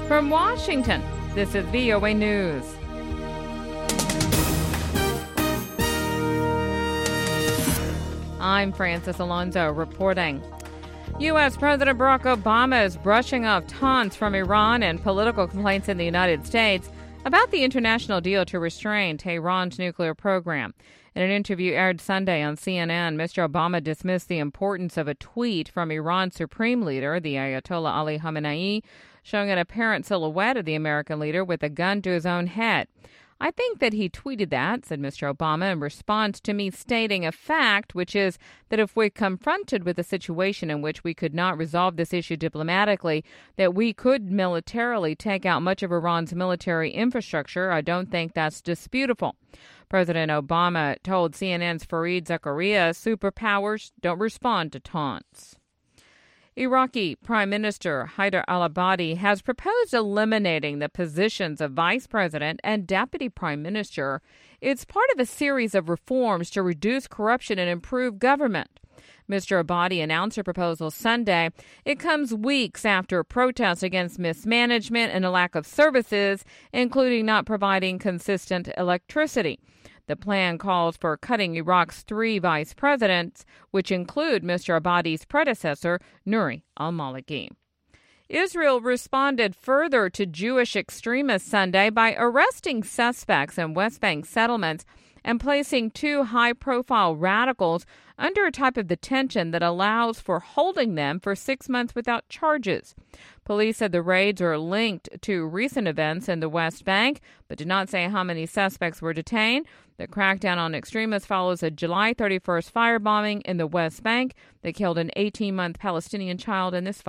From Washington, this is VOA News. I'm Francis Alonso reporting. U.S. President Barack Obama is brushing off taunts from Iran and political complaints in the United States about the international deal to restrain Tehran's nuclear program. In an interview aired Sunday on CNN, Mr. Obama dismissed the importance of a tweet from Iran's supreme leader, the Ayatollah Ali Khamenei, showing an apparent silhouette of the American leader with a gun to his own head. I think that he tweeted that, said Mr. Obama, in response to me stating a fact, which is that if we're confronted with a situation in which we could not resolve this issue diplomatically, that we could militarily take out much of Iran's military infrastructure. I don't think that's disputable. President Obama told CNN's Fareed Zakaria superpowers don't respond to taunts. Iraqi Prime Minister Haider al-Abadi has proposed eliminating the positions of Vice President and Deputy Prime Minister. It's part of a series of reforms to reduce corruption and improve government. Mr. Abadi announced a proposal Sunday. It comes weeks after protests against mismanagement and a lack of services, including not providing consistent electricity. The plan calls for cutting Iraq's 3 vice presidents, which include Mr. Abadi's predecessor, Nouri al-Maliki. Israel responded further to Jewish extremists Sunday by arresting suspects in West Bank settlements and placing 2 high-profile radicals under a type of detention that allows for holding them for 6 months without charges. Police said the raids are linked to recent events in the West Bank, but did not say how many suspects were detained. The crackdown on extremists follows a July 31st firebombing in the West Bank that killed an 18-month Palestinian child in this